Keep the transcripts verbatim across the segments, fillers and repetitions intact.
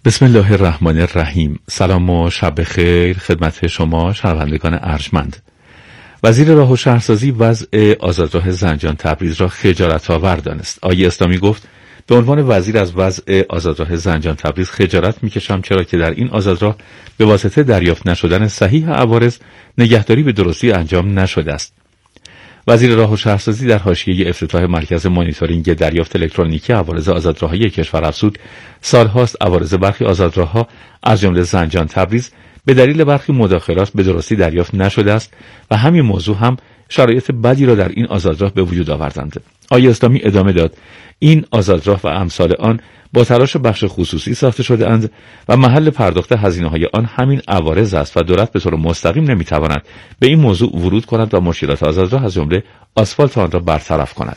بسم الله الرحمن الرحیم. سلام و شب خیر خدمت شما شنوندگان ارجمند. وزیر راه و شهرسازی وضع آزادراه زنجان تبریز را خجالت آور دانست. آقای اسلامی گفت به عنوان وزیر از وضع آزادراه زنجان تبریز خجالت میکشم، چرا که در این آزادراه به واسطه دریافت نشدن صحیح عوارض نگهداری به درستی انجام نشده است. وزیر راه و شهرسازی در حاشیه افتتاح مرکز مانیتورینگ دریافت الکترونیکی عوارض آزادراه‌های کشور افزود سالهاست عوارض برخی آزادراه‌ها از جمله زنجان تبریز به دلیل برخی مداخلات به درستی دریافت نشده است و همین موضوع هم شرایط بدی را در این آزادراه به وجود آوردند. آقای اسلامی ادامه داد این آزادراه و امثال آن با تلاش بخش خصوصی ساخته شده اند و محل پرداخت هزینه‌های آن همین عوارض است و دولت به طور مستقیم نمی‌تواند به این موضوع ورود کند و مشکلات آزادراه از جمله آسفالت آن را برطرف کند.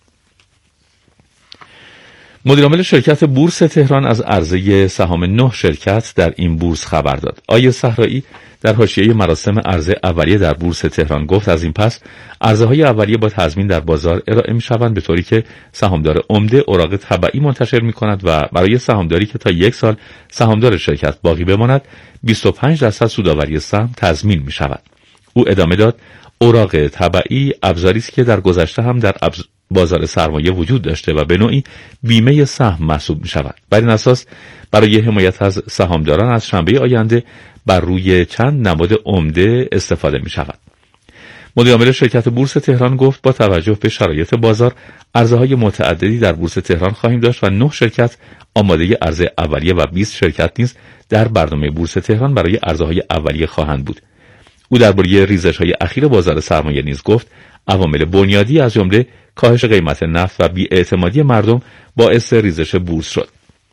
مدیر عامل شرکت بورس تهران از عرضه سهام نه شرکت در این بورس خبر داد. آیه صحرایی در حاشیه مراسم عرضه اولیه در بورس تهران گفت از این پس عرضه‌های اولیه با تضمین در بازار ارائه می‌شوند، به طوری که سهامدار عمده اوراق تبعی منتشر می‌کند و برای سهامداری که تا یک سال سهامدار شرکت باقی بماند بیست و پنج درصد سودآوری سهم تضمین می‌شود. او ادامه داد اوراق تبعی ابزاری است که در گذشته هم در ابز... بازار سرمایه وجود داشته و به نوعی بیمه سهم محسوب می شود. بر این اساس برای حمایت از سهامداران از شنبه آینده بر روی چند نماد عمده استفاده می شود. مدیر عامل شرکت بورس تهران گفت با توجه به شرایط بازار عرضه‌های متعددی در بورس تهران خواهیم داشت و نه شرکت آماده عرضه اولیه و بیست شرکت نیز در برنامه بورس تهران برای عرضه‌های اولیه خواهند بود. او درباره ریزش‌های اخیر بازار سرمایه نیز گفت عوامل بنیادی از جمله کاهش قیمت نفت و بی‌اعتمادی مردم باعث ریزش بورس شد.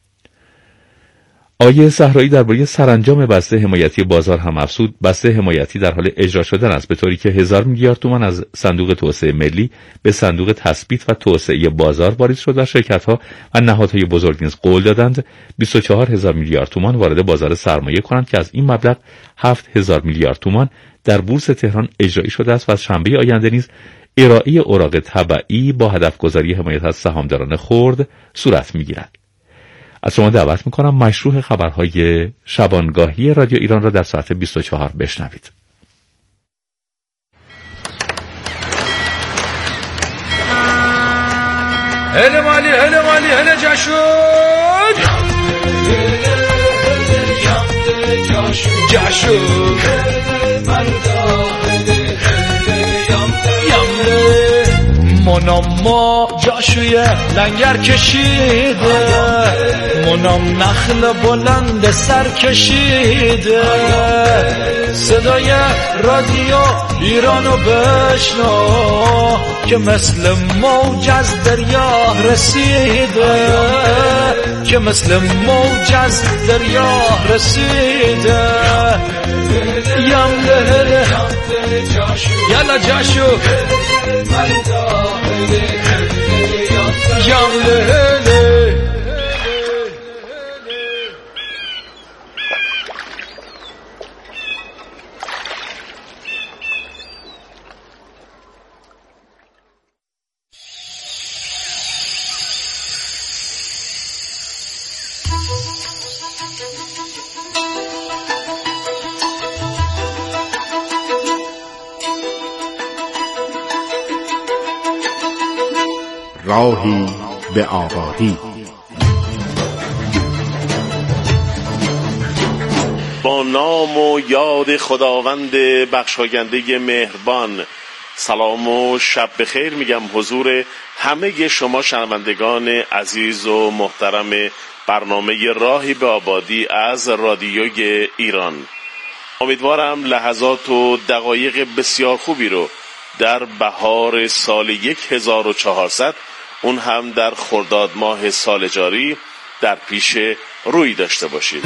آیه صحرایی درباره سرانجام بسته حمایتی بازار هم افزود بسته حمایتی در حال اجرا شدن است، به طوری که هزار میلیارد تومان از صندوق توسعه ملی به صندوق تثبیت و توسعه بازار واریز شد و شرکت‌ها و نهادهای بزرگ نیز قول دادند بیست و چهار هزار میلیارد تومان وارد بازار سرمایه کنند که از این مبلغ هفت هزار میلیارد تومان در بورس تهران اجرایی شده است و از شنبه آینده نیز ارائه اوراق تبعی با هدف گذاری حمایت از سهامداران خرد صورت می‌گیرد. از شما دعوت می‌کنم مشروع خبرهای شبانگاهی رادیو ایران را در ساعت بیست و چهار بشنوید. هل مالی هل مالی هل جشون جشون منام ما جاشوی لنگر کشیده، منام نخل بلند سر کشیده، صدای رادیو ایرانو بشنو که مثل موج از دریا رسیده، که مثل موج از دریا رسیده. یم لهله یلا جاشو یم لهله. راهی به آبادی. با نام و یاد خداوند بخشاینده مهربان سلام و شب بخیر میگم حضور همه شما شنوندگان عزیز و محترم برنامه راهی به آبادی از رادیوی ایران. امیدوارم لحظات و دقایق بسیار خوبی رو در بهار سال هزار و چهارصد، اون هم در خرداد ماه سال جاری، در پیش روی داشته باشید.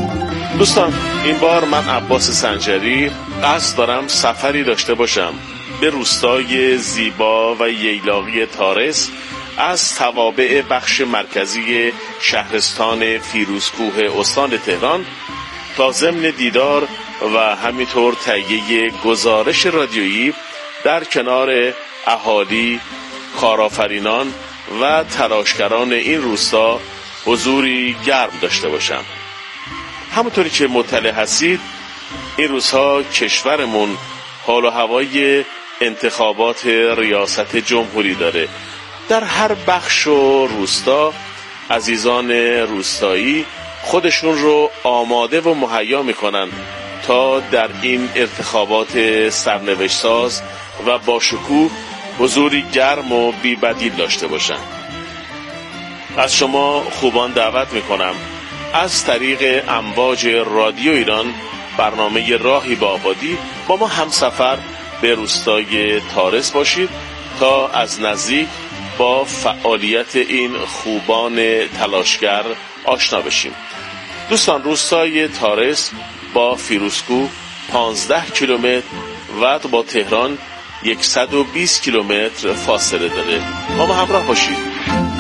دوستان این بار من عباس سنجری قصد دارم سفری داشته باشم به روستای زیبا و ییلاقی تارس از توابع بخش مرکزی شهرستان فیروزکوه استان تهران تا ضمن دیدار و همینطور تهیه گزارش رادیویی در کنار اهالی، کارآفرینان و تلاشگران این روستا حضوری گرم داشته باشم. همونطوری که مطلع هستید این روزها کشورمون حال و هوای انتخابات ریاست جمهوری داره. در هر بخش و روستا عزیزان روستایی خودشون رو آماده و مهیا میکنن تا در این انتخابات سرنوشت ساز و با شکوه حضوری گرم و بی بدیل داشته باشن. از شما خوبان دعوت میکنم از طریق امواج رادیو ایران برنامه راهی به آبادی با ما همسفر به روستای تارس باشید تا از نزدیک با فعالیت این خوبان تلاشگر آشنا بشیم. دوستان، روستای تارس با فیروزکوه پانزده کیلومتر و با تهران صد و بیست کیلومتر فاصله داره. با ما همراه باشید.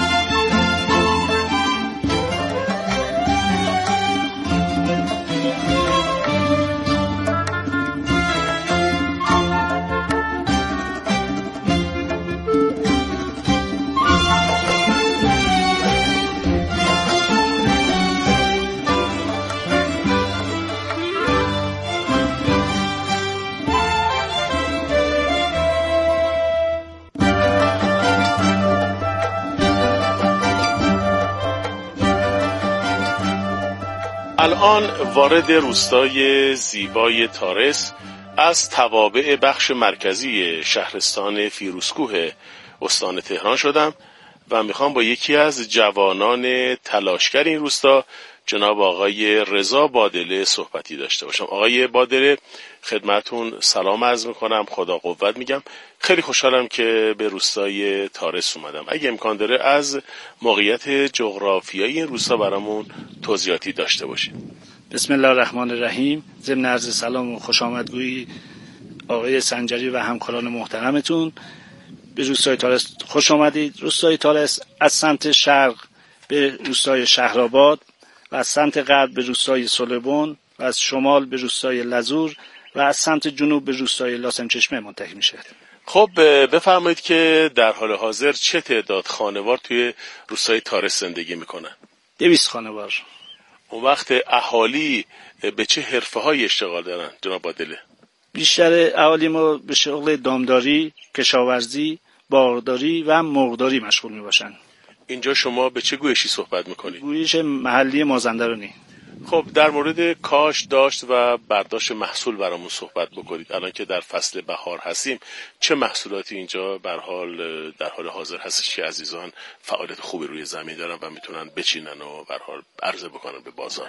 الان وارد روستای زیبای تارس از توابع بخش مرکزی شهرستان فیروزکوه استان تهران شدم و میخوام با یکی از جوانان تلاشگر این روستا جناب آقای رضا بادله صحبتی داشته باشم. آقای بادله، خدمتون سلام عرض میکنم، خدا قوت میگم. خیلی خوشحالم که به روستای تارس اومدم. اگه امکان داره از موقعیت جغرافیایی این روستا برامون توضیحاتی داشته باشید. بسم الله الرحمن الرحیم. ضمن عرض سلام و خوش آمدگویی آقای سنجری و همکاران محترمتون به روستای تارس خوش آمدید. روستای تارس از سمت شرق به روستای شهرآباد و از سمت غرب به روستای سلبون و از شمال به روستای لزور و از سمت جنوب به روستای لاسمچشمه منتهی میشه. خب بفرمایید که در حال حاضر چه تعداد خانوار توی روستای تارس زندگی میکنن؟ دویست خانوار. اون وقت اهالی به چه حرفه‌های اشتغال دارن جناب بادله؟ بیشتر اهالی ما به شغل دامداری، کشاورزی، باغداری و مرغداری مشغول میباشن. اینجا شما به چه گویشی صحبت میکنید؟ گویش محلی مازندرانی. خب در مورد کاش داشت و برداشت محصول برامون صحبت بکنید. الان که در فصل بهار هستیم چه محصولاتی اینجا به حال در حال حاضر هستش که عزیزان فعالیت خوبی روی زمین دارن و میتونن بچینن و به حال عرضه بکنن به بازار؟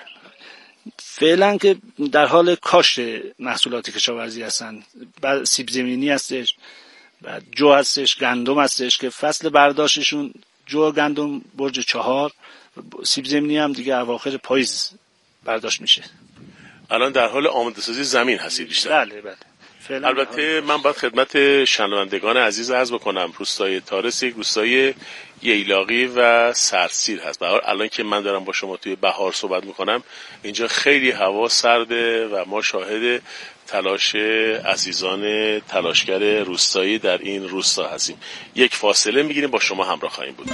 فعلا که در حال کاشت محصولات کشاورزی هستن. بعد سیب زمینی هستش، بعد جو هستش، گندم هستش که فصل برداشتشون جو گندم برج چهار، سیب زمینی هم دیگه اواخر پاییز برداشت میشه. الان در حال آماده سازی زمین هستید بیشتر؟ بله بله. البته من باید خدمت شنوندگان عزیز عرض بکنم روستای تارس یک روستای ییلاقی و سرسیر هست. به هر حال الان که من دارم با شما توی بهار صحبت میکنم اینجا خیلی هوا سرده و ما شاهد تلاش عزیزان تلاشگر روستایی در این روستا هستیم. یک فاصله میگیریم، با شما همراه خواهیم بود.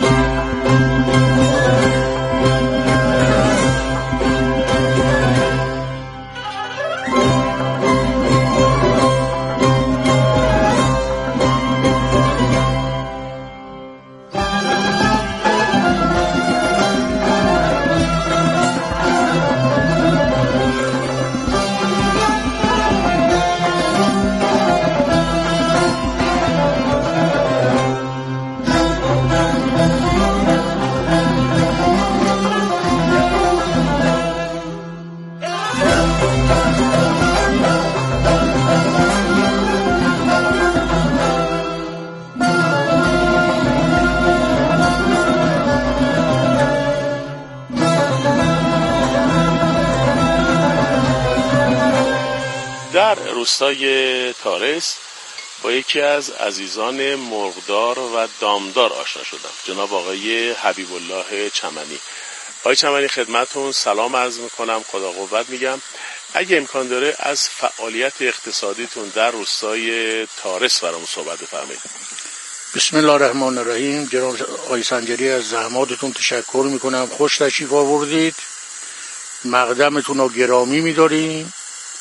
روستای تارس با یکی از عزیزان مرغدار و دامدار آشنا شدم، جناب آقای حبیب الله چمنی. آقای چمنی خدمتون سلام عرض میکنم، خدا قوت میگم. اگه امکان داره از فعالیت اقتصادیتون در روستای تارس برامون صحبت بفرمایید. بسم الله الرحمن الرحیم. جناب آقای سنجری از زحماتتون تشکر میکنم، خوش تشریف آوردید، مقدمتون رو گرامی میداریم.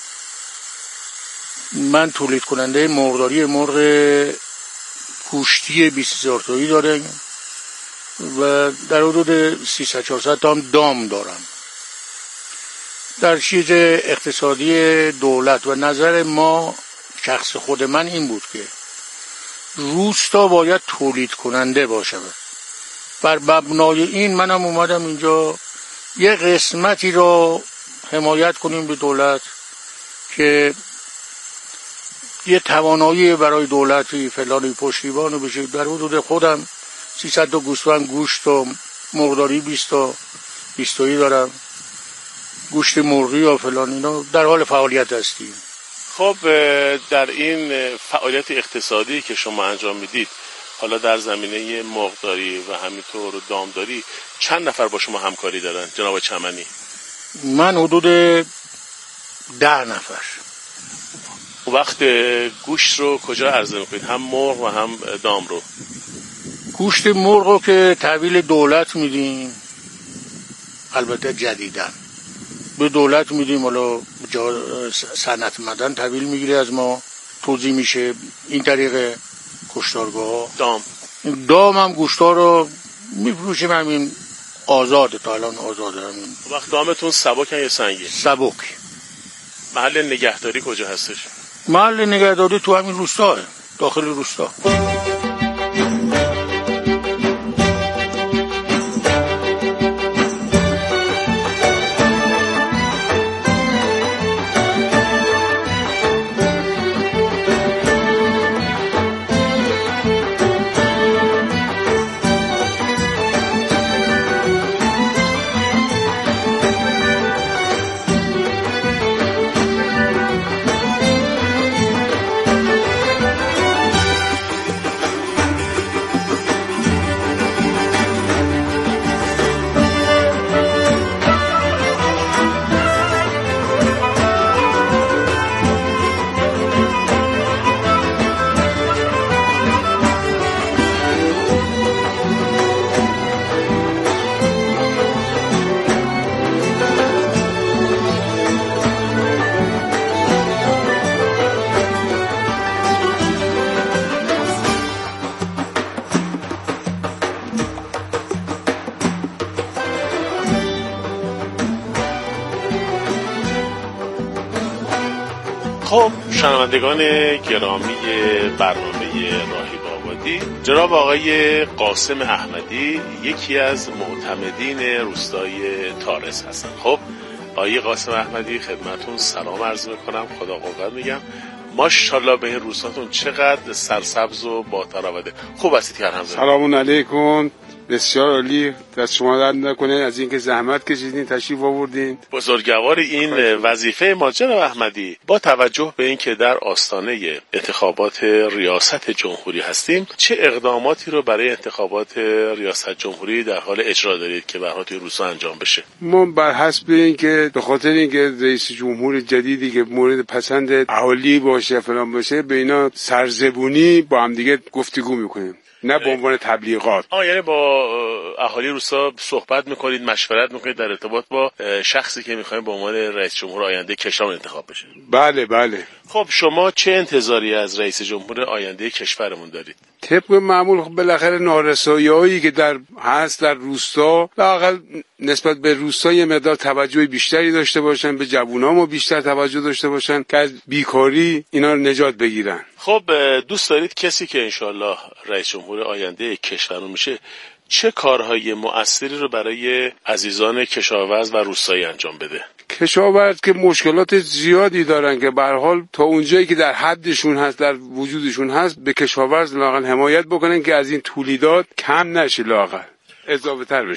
من تولید کننده مرغداری مرغ گوشتی بیست هزار تایی دارم و در حدود سیصد چهارصد تا هم دام دارم. در چیز اقتصادی دولت و نظر ما، شخص خود من این بود که روستا باید تولید کننده باشه. بر مبنای این منم اومدم اینجا یه قسمتی رو حمایت کنیم به دولت که یه توانایی برای دولتی فلانی پشتیبان بشه. در حدود خودم سیصد تا گوسفند گوشت و مرغداری بیست تا بیست تایی دارم، گوشت مرغی و فلان اینا در حال فعالیت هستیم. خب در این فعالیت اقتصادی که شما انجام میدید، حالا در زمینه مرغداری و همینطور دامداری، چند نفر با شما همکاری دارن جناب چمنی؟ من حدود ده نفر. وقت گوشت رو کجا عرضه میکنید؟ هم مرغ و هم دام رو؟ گوشت مرغ رو که تحویل دولت میدیم، البته جدیدن به دولت میدیم، حالا صنعت مدن تحویل میگیره از ما، توزیع میشه این طریق کشتارگاه. دام دام هم گوشتا رو میفروشیم، همین آزاده، تا الان آزاده. همین وقت دامتون سبکن یا سنگی؟ سبک. محل نگهداری کجا هستش؟ محل نگهداری تو همین روستاه، داخل روستا. خب شنوندگان گرامی برنامه راهب آبادی، جناب آقای قاسم احمدی یکی از معتمدین روستای تارس هستن. خب آقای قاسم احمدی خدمتون سلام عرض میکنم، خدا قوت میگم. ماشاءالله به این روستاتون چقدر سرسبز و با تراوته. خوب هستید که الحمدلله؟ سلام علیکم، بسیار عالی، دست شما درد نکنه از اینکه زحمت کشیدین تشریف آوردین. بزرگوار این وظیفه ما جناب احمدی، با توجه به اینکه در آستانه انتخابات ریاست جمهوری هستیم، چه اقداماتی رو برای انتخابات ریاست جمهوری در حال اجرا دارید که برای توی روستا انجام بشه؟ ما بر حسب اینکه به خاطر اینکه رئیس جمهور جدیدی که مورد پسند اهالی باشه فلان باشه، به اینا سرزبونی با هم دیگه گفتگو میکنیم، نه به عنوان تبلیغات. آه یعنی با اهالی روستا صحبت میکنید، مشورت میکنید در ارتباط با شخصی که میخوایم به عنوان رئیس جمهور آینده کشور انتخاب بشه؟ بله بله. خب شما چه انتظاری از رئیس جمهور آینده کشورمون دارید؟ طبق معمول خب بالاخره نارسایی‌هایی که در هست در روستا، لااقل نسبت به روستا یه مقدار توجه بیشتری داشته باشن، به جوونامو بیشتر توجه داشته باشن که از بیکاری اینا رو نجات بگیرن. خب دوست دارید کسی که انشالله رئیس جمهور آینده کشورمون میشه چه کارهای مؤثری رو برای عزیزان کشاورز و روستایی انجام بده؟ کشاورز که مشکلات زیادی دارن که به هر حال تا اونجایی که در حدشون هست، در وجودشون هست، به کشاورز لااقل حمایت بکنن که از این تولیدات کم نشه، لااقل اضافه تر بشه.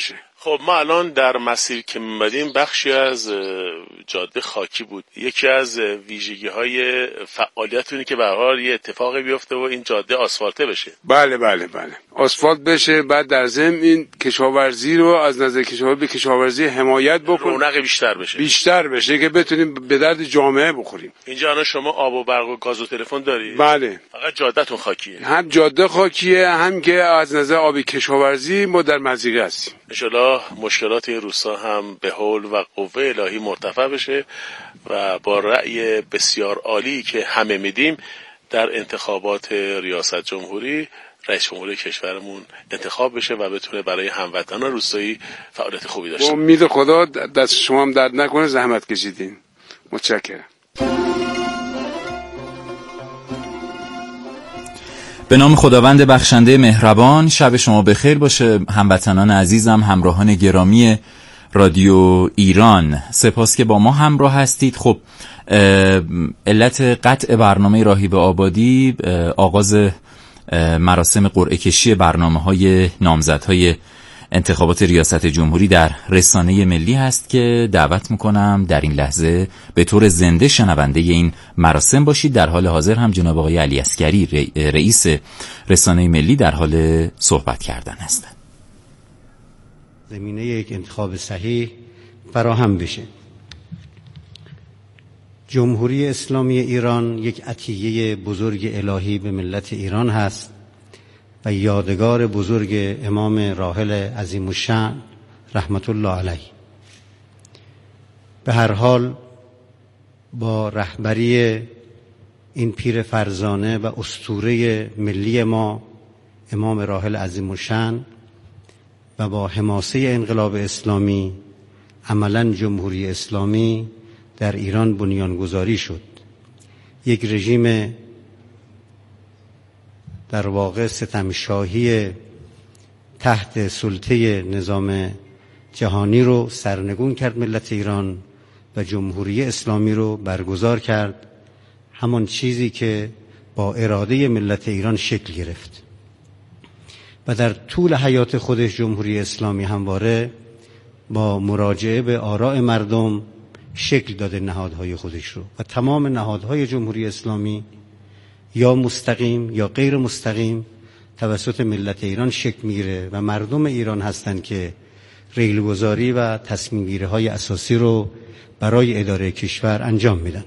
خب ما الان در مسیر که می‌مدیم بخشی از جاده خاکی بود. یکی از ویژگی‌های فعالیتونی که به هر حال یه اتفاقی بیفته و این جاده آسفالته بشه. بله بله بله آسفالت بشه، بعد در ضمن این کشاورزی رو از نظر کشاورزی به کشاورزی حمایت بکنیم، رونق بیشتر بشه بیشتر بشه که بتونیم به درد جامعه بخوریم. اینجا الان شما آب و برق و گاز و تلفن دارید؟ بله. فقط جاده‌تون خاکیه. هم جاده خاکیه، هم که از نظر آب کشاورزی ما در مضیقه هستیم. ان شاءالله مشکلات این روستا هم به حول و قوه الهی مرتفع بشه و با رأی بسیار عالی که همه میدیم در انتخابات ریاست جمهوری رئیس جمهور کشورمون انتخاب بشه و بتونه برای هموطنان روستایی فعالیت خوبی داشته باشه. امید خدا دست شما هم درد نکنه، زحمت کشیدین. متشکرم. به نام خداوند بخشنده مهربان، شب شما بخیر باشه هموطنان عزیزم، همراهان گرامی رادیو ایران. سپاس که با ما همراه هستید. خب علت قطع برنامه راهی به آبادی آغاز مراسم قرعه کشی برنامه‌های نامزدهای انتخابات ریاست جمهوری در رسانه ملی هست که دعوت میکنم در این لحظه به طور زنده شنونده این مراسم باشید. در حال حاضر هم جناب آقای علی عسگری رئیس رسانه ملی در حال صحبت کردن هستند. زمینه یک انتخاب صحیح فراهم بشه. جمهوری اسلامی ایران یک عطیه بزرگ الهی به ملت ایران هست و یادگار بزرگ امام راحل عظیم الشأن رحمت الله علیه. به هر حال با رهبری این پیر فرزانه و اسطوره ملی ما امام راحل عظیم الشأن و با حماسه انقلاب اسلامی عملاً جمهوری اسلامی در ایران بنیانگذاری شد. یک رژیم در واقع ستمشاهی تحت سلطه نظام جهانی رو سرنگون کرد ملت ایران و جمهوری اسلامی رو برگزار کرد، همان چیزی که با اراده ملت ایران شکل گرفت. و در طول حیات خودش جمهوری اسلامی همواره با مراجعه به آراء مردم شکل داده نهادهای خودش رو و تمام نهادهای جمهوری اسلامی یا مستقیم یا غیر مستقیم توسط ملت ایران شکل میگیره و مردم ایران هستند که ریلگذاری و تصمیم گیری های اساسی رو برای اداره کشور انجام میدن.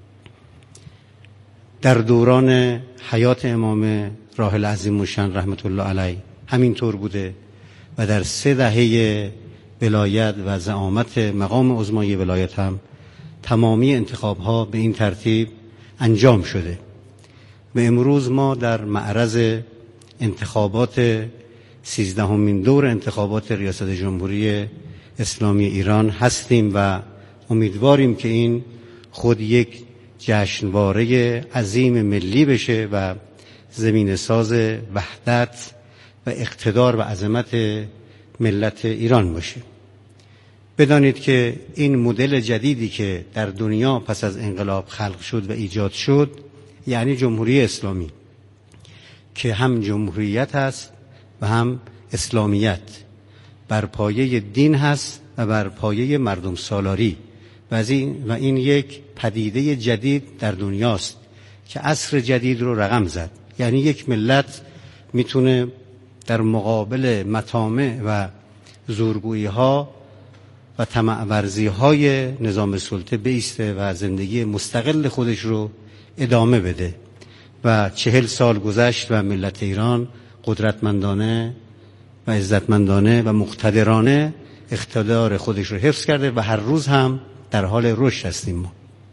در دوران حیات امام راحل عظیم الشأن رحمت الله علیه همینطور بوده و در سه دهه ولایت و زعامت مقام عظمای ولایت هم تمامی انتخاب ها به این ترتیب انجام شده. و امروز ما در معرض انتخابات سیزدهمین دور انتخابات ریاست جمهوری اسلامی ایران هستیم و امیدواریم که این خود یک جشنواره عظیم ملی بشه و زمین ساز وحدت و اقتدار و عظمت ملت ایران باشه. بدانید که این مدل جدیدی که در دنیا پس از انقلاب خلق شد و ایجاد شد یعنی جمهوری اسلامی که هم جمهوریت هست و هم اسلامیت، بر پایه دین هست و بر پایه مردم سالاری و این, و این یک پدیده جدید در دنیاست که عصر جدید رو رقم زد. یعنی یک ملت میتونه در مقابل مطامع و زورگویی ها و طمع ورزی های نظام سلطه بایسته و زندگی مستقل خودش رو ادامه بده. و چهل سال گذشت و ملت ایران قدرتمندانه و عزتمندانه و مقتدرانه اقتدار خودش رو حفظ کرده و هر روز هم در حال رشد هستیم ما.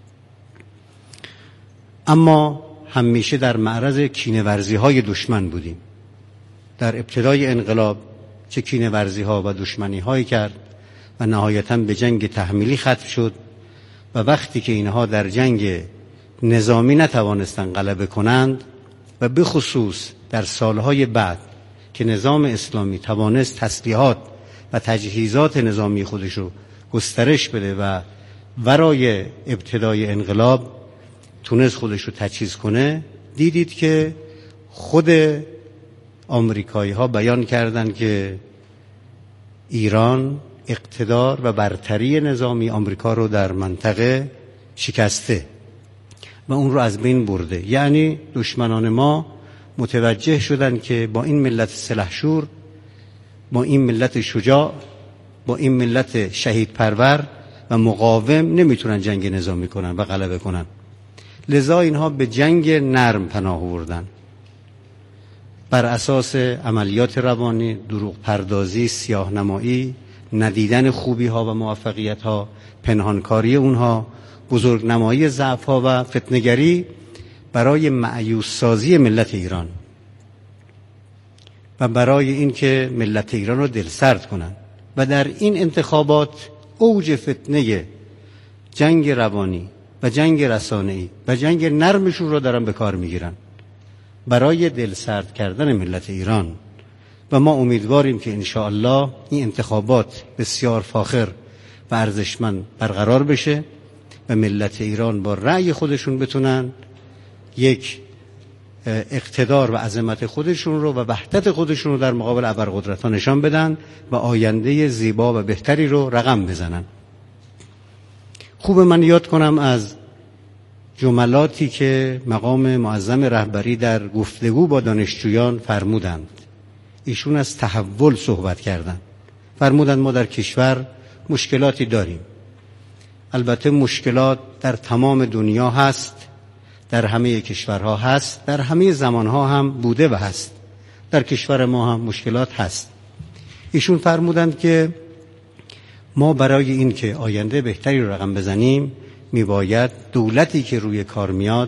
اما همیشه در معرض کینه‌ورزی های دشمن بودیم. در ابتدای انقلاب چه کینه‌ورزی ها و دشمنی هایی کرد و نهایتاً به جنگ تحمیلی ختم شد و وقتی که اینها در جنگ نظامی نتوانستند غلبه کنند و به خصوص در سالهای بعد که نظام اسلامی توانست تسلیحات و تجهیزات نظامی خودش رو گسترش بده و ورای ابتدای انقلاب تونست خودش رو تجهیز کنه، دیدید که خود آمریکایی ها بیان کردند که ایران اقتدار و برتری نظامی آمریکا رو در منطقه شکسته و اون رو از بین برده. یعنی دشمنان ما متوجه شدن که با این ملت سلحشور، با این ملت شجاع، با این ملت شهید پرور و مقاوم نمیتونن جنگ نظامی کنن و غلبه کنن. لذا اینها به جنگ نرم پناه آوردن، بر اساس عملیات روانی، دروغ پردازی، سیاه نمایی، ندیدن خوبی ها و موفقیت ها، پنهانکاری اونها، بزرگ نمایی ضعف ها و فتنه‌گری برای مأیوس سازی ملت ایران و برای اینکه ملت ایران رو دلسرد کنن. و در این انتخابات اوج فتنه جنگ روانی و جنگ رسانه‌ای و جنگ نرمشون رو دارن به کار میگیرن برای دلسرد کردن ملت ایران. و ما امیدواریم که انشاءالله این انتخابات بسیار فاخر و ارزشمند برقرار بشه و ملت ایران با رأی خودشون بتونن یک اقتدار و عظمت خودشون رو و وحدت خودشون رو در مقابل ابرقدرت‌ها نشان بدن و آینده زیبا و بهتری رو رقم بزنن. خوب من یاد کنم از جملاتی که مقام معظم رهبری در گفتگو با دانشجویان فرمودند. ایشون از تحول صحبت کردند. فرمودند ما در کشور مشکلاتی داریم. البته مشکلات در تمام دنیا هست، در همه کشورها هست، در همه زمانها هم بوده و هست. در کشور ما هم مشکلات هست. ایشون فرمودند که ما برای این که آینده بهتری رو رقم بزنیم میباید دولتی که روی کار میاد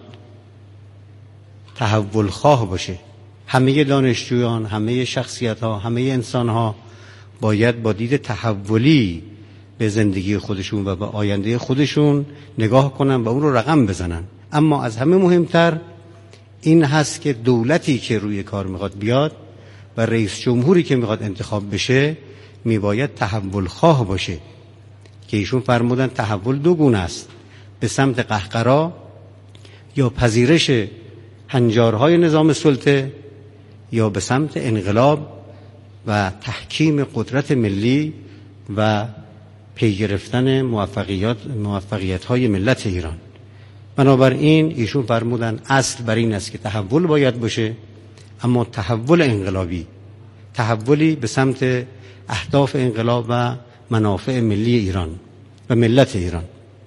تحول خواه باشه. همه دانشجویان، همه شخصیت ها، همه انسان ها باید با دید تحولی به زندگی خودشون و به آینده خودشون نگاه کنن و اون رو رقم بزنن. اما از همه مهمتر این هست که دولتی که روی کار میخواد بیاد و رئیس جمهوری که میخواد انتخاب بشه میباید تحول خواه باشه که ایشون فرمودن تحول دو گونه است: به سمت قهقرا یا پذیرش هنجارهای نظام سلطه یا به سمت انقلاب و تحکیم قدرت ملی و پی گرفتن موفقیت موفقیت‌های ملت ایران. بنابراین ایشون فرمودن اصل بر این است که تحول باید باشه، اما تحول انقلابی، تحولی به سمت اهداف انقلاب و منافع ملی ایران و ملت ایران.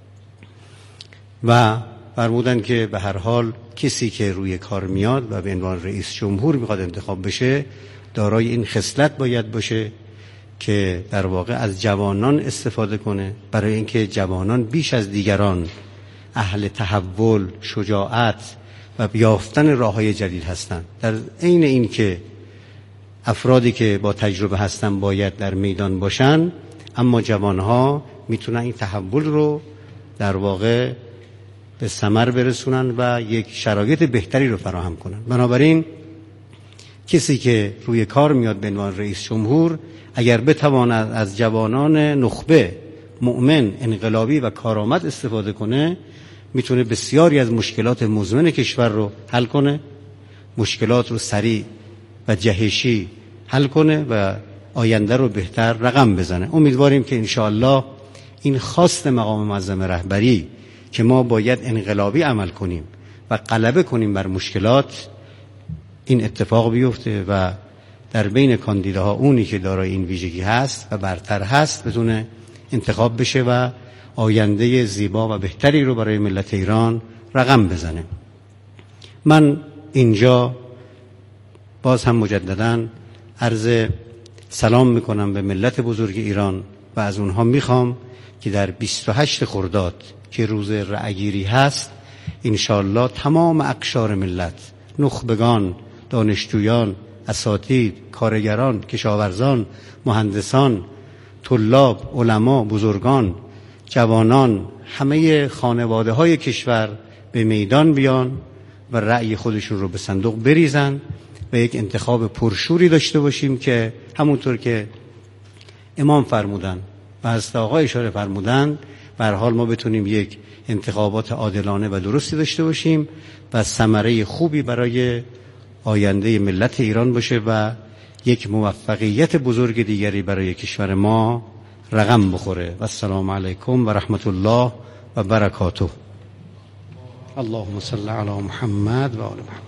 و فرمودن که به هر حال کسی که روی کار میاد و به عنوان رئیس جمهور میخواد انتخاب بشه دارای این خصلت باید باشه که در واقع از جوانان استفاده کنه، برای اینکه جوانان بیش از دیگران اهل تحول، شجاعت و یافتن راههای جدید هستند. در عین این که افرادی که با تجربه هستن باید در میدان باشن، اما جوانها میتونن این تحول رو در واقع به ثمر برسونن و یک شرایط بهتری رو فراهم کنن. بنابراین کسی که روی کار میاد به عنوان رئیس جمهور اگر بتواند از جوانان نخبه، مؤمن، انقلابی و کارآمد استفاده کنه، میتونه بسیاری از مشکلات مزمن کشور رو حل کنه، مشکلات رو سریع و جهشی حل کنه و آینده رو بهتر رقم بزنه. امیدواریم که انشاءالله این خواست مقام معظم رهبری که ما باید انقلابی عمل کنیم و غلبه کنیم بر مشکلات، این اتفاق بیفته و در بین کاندیداها اونی که دارای این ویژگی هست و برتر هست بتونه انتخاب بشه و آینده زیبا و بهتری رو برای ملت ایران رقم بزنه. من اینجا باز هم مجدداً عرض سلام میکنم به ملت بزرگ ایران و از اونها میخوام که در بیست و هشت خرداد که روز رأیگیری هست انشاءالله تمام اقشار ملت، نخبگان، دانشجویان، اساتید، کارگران، کشاورزان، مهندسان، طلاب، علما، بزرگان، جوانان، همه خانواده های کشور به میدان بیان و رأی خودشون رو به صندوق بریزن و یک انتخاب پرشوری داشته باشیم که همونطور که امام فرمودن و حضرت آقا اشاره فرمودن به هر حال ما بتونیم یک انتخابات عادلانه و درستی داشته باشیم و ثمره خوبی برای آینده ملت ایران باشه و یک موفقیت بزرگ دیگری برای کشور ما رقم بخوره. و السلام علیکم و رحمت الله و برکاته. اللهم صل علی محمد و آل محمد.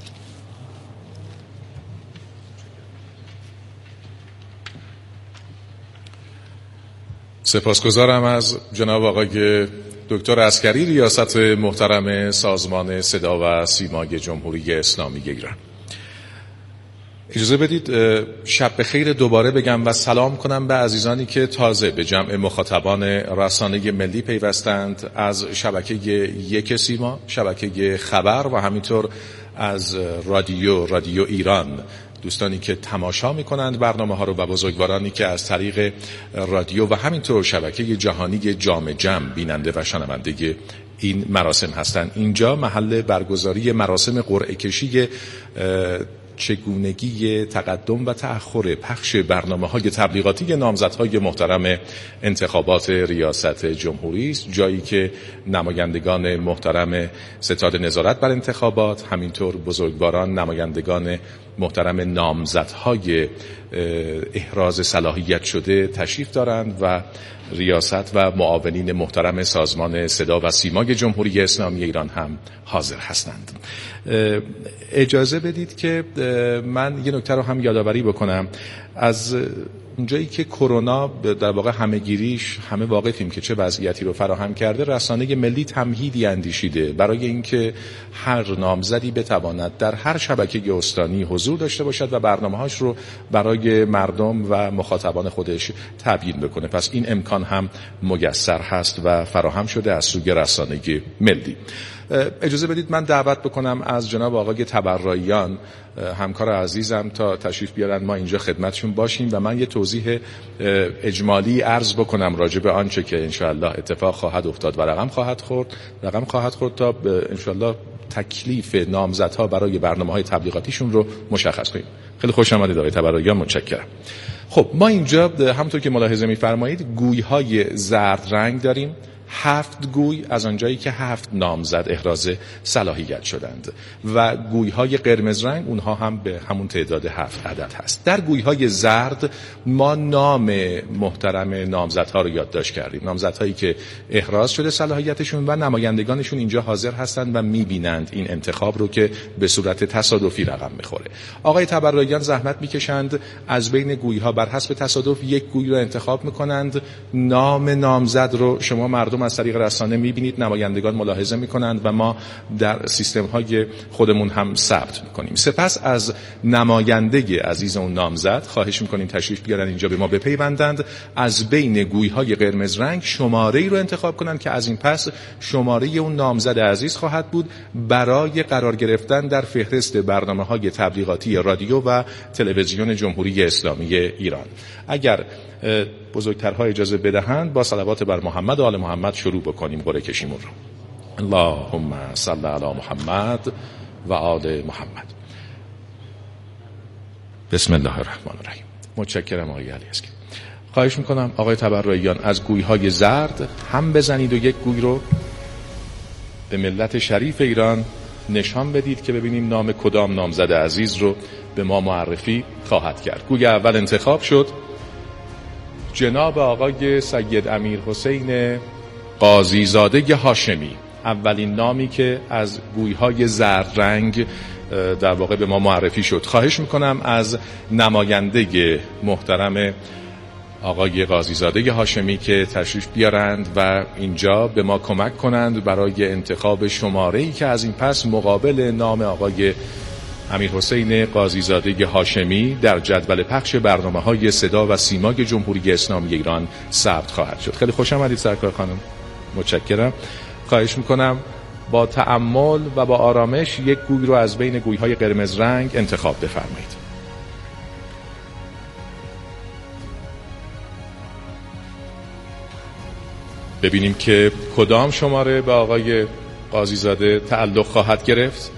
سپاسگزارم از جناب آقای دکتر عسکری، ریاست محترم سازمان صدا و سیمای جمهوری اسلامی ایران. اجازه بدید شب بخیر دوباره بگم و سلام کنم به عزیزانی که تازه به جمع مخاطبان رسانه ملی پیوستند از شبکه یک سیما، شبکه خبر و همینطور از رادیو رادیو ایران، دوستانی که تماشا میکنند برنامه ها رو و بزرگوارانی که از طریق رادیو و همینطور شبکه جهانی جام جم بیننده و شنونده این مراسم هستند. اینجا محل برگزاری مراسم قرعه کشی چگونگی تقدم و تأخر پخش برنامه‌های تبلیغاتی نامزدهای محترم انتخابات ریاست جمهوری است، جایی که نمایندگان محترم ستاد نظارت بر انتخابات، همینطور بزرگواران نمایندگان محترم نامزدهای احراز صلاحیت شده تشریف دارند و ریاست و معاونین محترم سازمان صدا و سیمای جمهوری اسلامی ایران هم حاضر هستند. اجازه بدید که من یه نکته رو هم یادآوری بکنم. از اونجایی که کرونا در واقع همه‌گیریش همه واقفیم که چه وضعیتی رو فراهم کرده، رسانه ملی تمهیدی اندیشیده برای اینکه هر نامزدی بتواند در هر شبکه استانی حضور داشته باشد و برنامه‌هاش رو برای مردم و مخاطبان خودش تبیین بکنه. پس این امکان هم میسر هست و فراهم شده از سوی رسانه ملی. اجازه بدید من دعوت بکنم از جناب آقای تبرعیان، همکار عزیزم، تا تشریف بیارن ما اینجا خدمتشون باشیم و من یه توضیح اجمالی عرض بکنم راجع به آنچه که انشاءالله اتفاق خواهد افتاد و رقم خواهد خورد رقم خواهد خورد تا انشاءالله تکلیف نامزدها برای برنامه‌های تبلیغاتیشون رو مشخص کنیم. خیلی خوش آمدید آقای تبرعیان، متشکرم. خب ما اینجا همونطور که ملاحظه می‌فرمایید گوی‌های زرد رنگ داریم، هفت گوی از آنجایی که هفت نامزد احراز صلاحیت شدند و گویهای قرمز رنگ اونها هم به همون تعداد هفت عدد هست. در گویهای زرد ما نام محترم نامزدها رو یادداشت کردیم، نامزدهایی که احراز شده صلاحیتشون و نمایندگانشون اینجا حاضر هستند و میبینند این انتخاب رو که به صورت تصادفی رقم میخوره. آقای تبرعیان زحمت میکشند از بین گویها بر حسب تصادف یک گوی رو انتخاب میکنند. نام نامزد رو شما مردم از طریق رسانه میبینید، نمایندگان ملاحظه میکنند و ما در سیستم های خودمون هم ثبت میکنیم. سپس از نماینده عزیز اون نامزد خواهش میکنیم تشریف بیارن اینجا به ما بپیوندند، از بین گویهای قرمز رنگ شماره‌ای رو انتخاب کنند که از این پس شماره اون نامزد عزیز خواهد بود برای قرار گرفتن در فهرست برنامه‌های تبلیغاتی رادیو و تلویزیون جمهوری اسلامی ایران. اگر بزرگترها اجازه بدهند با صلوات بر محمد و آل محمد شروع بکنیم قرعه کشیمون رو. اللهم صل علی محمد و آل محمد. بسم الله الرحمن الرحیم. متشکرم آقای علی اسکی. خواهش میکنم آقای تبرعیان از گویهای زرد هم بزنید و یک گوی رو به ملت شریف ایران نشان بدید که ببینیم نام کدام نامزد عزیز رو به ما معرفی خواهد کرد. گوی اول انتخاب شد، جناب آقای سید امیر حسین قاضی زاده هاشمی، اولین نامی که از گویهای زرد رنگ در واقع به ما معرفی شد. خواهش میکنم از نماینده محترم آقای قاضی زاده هاشمی که تشریف بیارند و اینجا به ما کمک کنند برای انتخاب شماره‌ای که از این پس مقابل نام آقای امیر حسین قاضی زاده هاشمی در جدول پخش برنامه‌های صدا و سیمای جمهوری اسلامی ایران ثبت خواهد شد. خیلی خوش آمدید سرکار خانم. متشکرم. خواهش میکنم با تأمل و با آرامش یک گوی رو از بین گویهای قرمز رنگ انتخاب بفرمایید. ببینیم که کدام شماره به آقای قاضی زاده تعلق خواهد گرفت.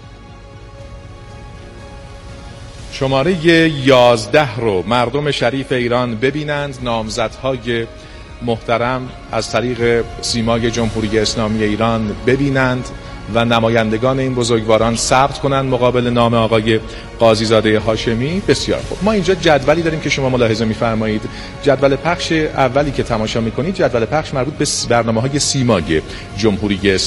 شماره یازده رو مردم شریف ایران ببینند. نامزدهای محترم از طریق سیمای جمهوری اسلامی ایران ببینند و نمایندگان این بزرگواران ثبت کنند مقابل نام آقای قاضیزاده هاشمی. بسیار خوب. ما اینجا جدولی داریم که شما ملاحظه می‌فرمایید. جدول پخش اولی که تماشا می‌کنید جدول پخش مربوط به برنامه‌های سیمای جمهوری